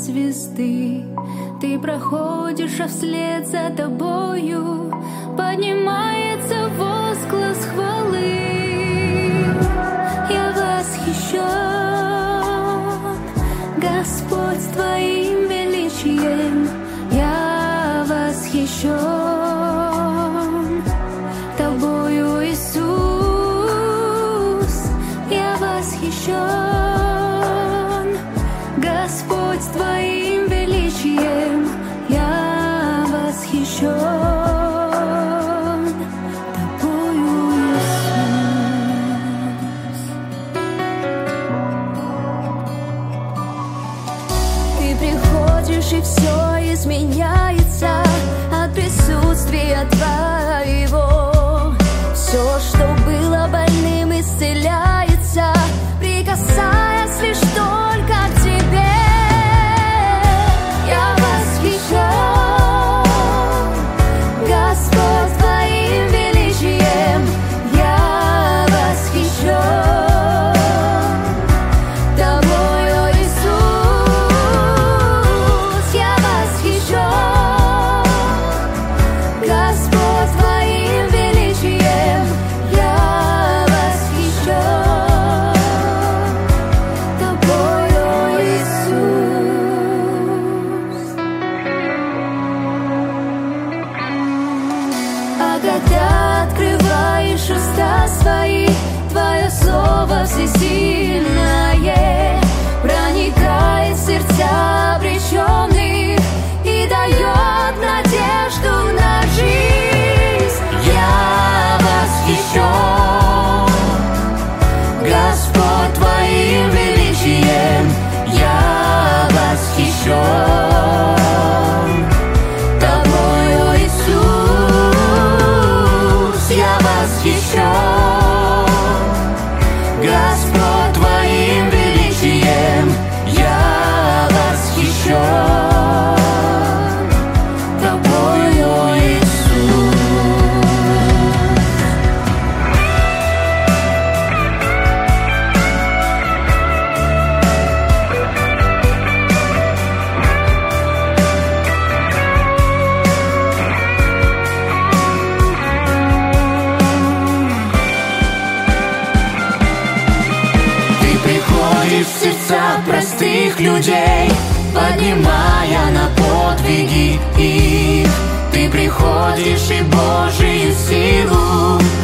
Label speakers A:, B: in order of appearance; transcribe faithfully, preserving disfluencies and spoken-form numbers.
A: звезды. Ты проходишь, а вслед за тобою поднимается возглас хвалы. Я восхищен, Господь, Твоим величием. Я восхищен Тобою, Иисус. Я восхищен, Господь, Твоим величием. Я восхищен Тобою, Иисус. Ты приходишь, и все изменяется от присутствия Твоего. Все, что было больным, исцеляется, прикасаясь лишь только к Тебе. Я восхищен, Господь, Твоим величием. Я восхищен Тобою, Иисус. Я восхищен, Господь, Твоим величием. Я восхищен Тобою, Иисус. А когда открываешь уста свои, Твое слово всесильное проникает в сердца обреченных и дает надежду на жизнь. Я восхищен, Господь, Твоим величием. Я восхищен Тобою, Иисус. Я восхищен, Господь, Твоим величием. Я восхищен Тобою, Иисус. Ты приходишь в сердца простых людей, поднимая на подвиги их. Ты приходишь и Божию силу